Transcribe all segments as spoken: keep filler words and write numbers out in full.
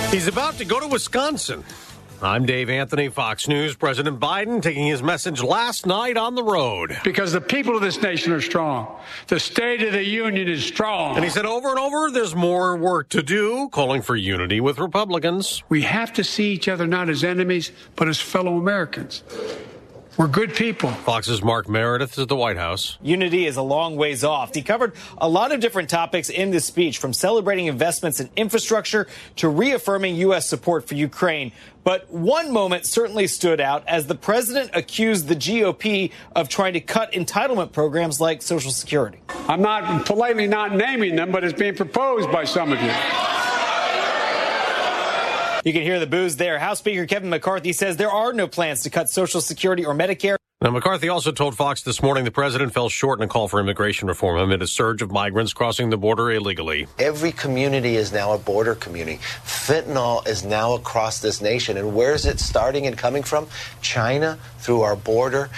He's about to go to Wisconsin. I'm Dave Anthony, Fox News. President Biden taking his message last night on the road. Because the people of this nation are strong. The State of the Union is strong. And he said over and over, there's more work to do, calling for unity with Republicans. We have to see each other not as enemies, but as fellow Americans. We're good people. Fox's Mark Meredith is at the White House. Unity is a long ways off. He covered a lot of different topics in this speech, from celebrating investments in infrastructure to reaffirming U S support for Ukraine. But one moment certainly stood out as the president accused the G O P of trying to cut entitlement programs like Social Security. I'm not politely not naming them, but it's being proposed by some of you. You can hear the boos there. House Speaker Kevin McCarthy says there are no plans to cut Social Security or Medicare. Now, McCarthy also told Fox this morning the president fell short in a call for immigration reform amid a surge of migrants crossing the border illegally. Every community is now a border community. Fentanyl is now across this nation. And where is it starting and coming from? China, through our border.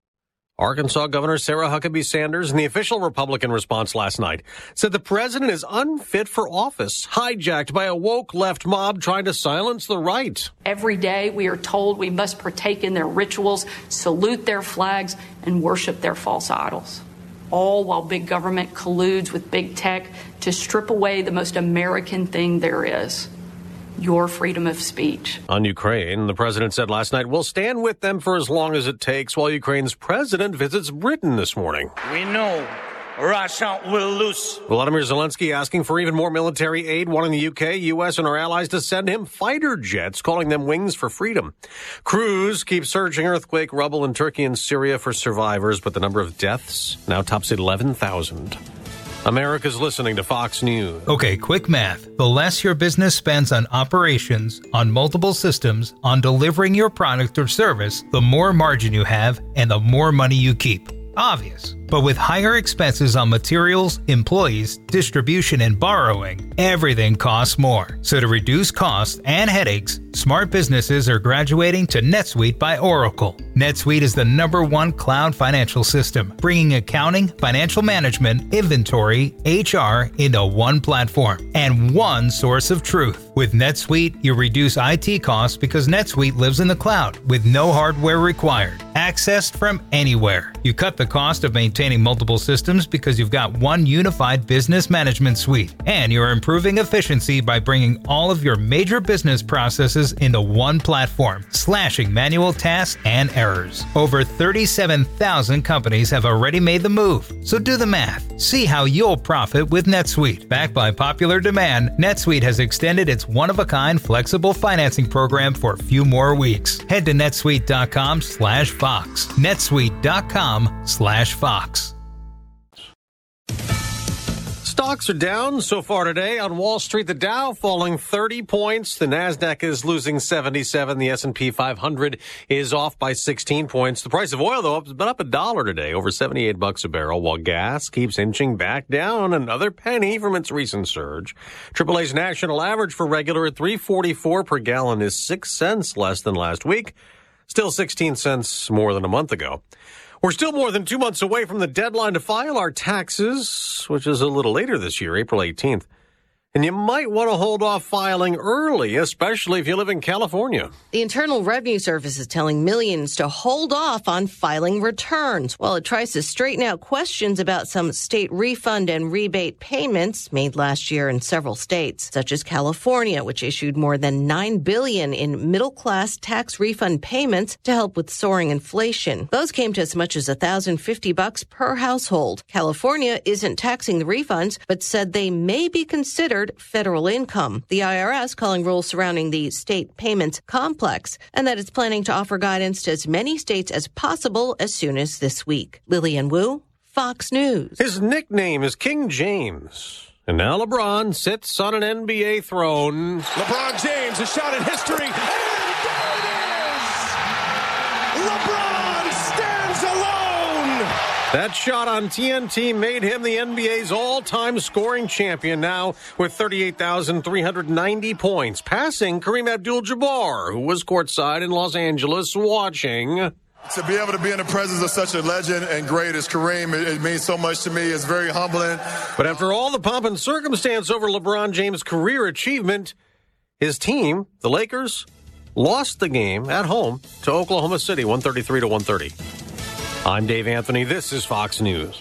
Arkansas Governor Sarah Huckabee Sanders, in the official Republican response last night, said the president is unfit for office, hijacked by a woke left mob trying to silence the right. Every day we are told we must partake in their rituals, salute their flags, and worship their false idols. All while big government colludes with big tech to strip away the most American thing there is: your freedom of speech. On Ukraine, the president said last night, we'll stand with them for as long as it takes, while Ukraine's president visits Britain this morning. We know Russia will lose. Volodymyr Zelensky asking for even more military aid, wanting the U K, U S, and our allies to send him fighter jets, calling them wings for freedom. Crews keep searching earthquake rubble in Turkey and Syria for survivors, but the number of deaths now tops eleven thousand. America's listening to Fox News. Okay, quick math. The less your business spends on operations, on multiple systems, on delivering your product or service, the more margin you have and the more money you keep. Obvious. But with higher expenses on materials, employees, distribution, and borrowing, everything costs more. So to reduce costs and headaches, smart businesses are graduating to NetSuite by Oracle. NetSuite is the number one cloud financial system, bringing accounting, financial management, inventory, H R into one platform and one source of truth. With NetSuite, you reduce I T costs because NetSuite lives in the cloud with no hardware required, accessed from anywhere. You cut the cost of maintaining multiple systems because you've got one unified business management suite, and you're improving efficiency by bringing all of your major business processes into one platform, slashing manual tasks and errors. Over thirty-seven thousand companies have already made the move, so do the math. See how you'll profit with NetSuite. Backed by popular demand, NetSuite has extended its one-of-a-kind flexible financing program for a few more weeks. Head to netsuite.com slash Fox. netsuite.com slash Fox. Stocks are down so far today on Wall Street. The Dow falling thirty points. The Nasdaq is losing seventy-seven. The S and P five hundred is off by sixteen points. The price of oil, though, has been up a dollar today, over seventy-eight bucks a barrel, while gas keeps inching back down another penny from its recent surge. triple A's national average for regular at three forty-four per gallon is six cents less than last week, still sixteen cents more than a month ago. We're still more than two months away from the deadline to file our taxes, which is a little later this year, April eighteenth. And you might want to hold off filing early, especially if you live in California. The Internal Revenue Service is telling millions to hold off on filing returns while it tries to straighten out questions about some state refund and rebate payments made last year in several states, such as California, which issued more than nine billion dollars in middle-class tax refund payments to help with soaring inflation. Those came to as much as one thousand fifty bucks per household. California isn't taxing the refunds, but said they may be considered federal income. The I R S calling rules surrounding the state payments complex, and that it's planning to offer guidance to as many states as possible as soon as this week. Lillian Wu, Fox News. His nickname is King James. And now LeBron sits on an N B A throne. LeBron James, a shot at history. And there it is! LeBron stands alone! That shot on T N T made him the N B A's all-time scoring champion now with thirty-eight thousand three hundred ninety points, passing Kareem Abdul-Jabbar, who was courtside in Los Angeles watching. To be able to be in the presence of such a legend and great as Kareem, it, it means so much to me. It's very humbling. But after all the pomp and circumstance over LeBron James' career achievement, his team, the Lakers, lost the game at home to Oklahoma City, one thirty-three to one thirty. I'm Dave Anthony. This is Fox News.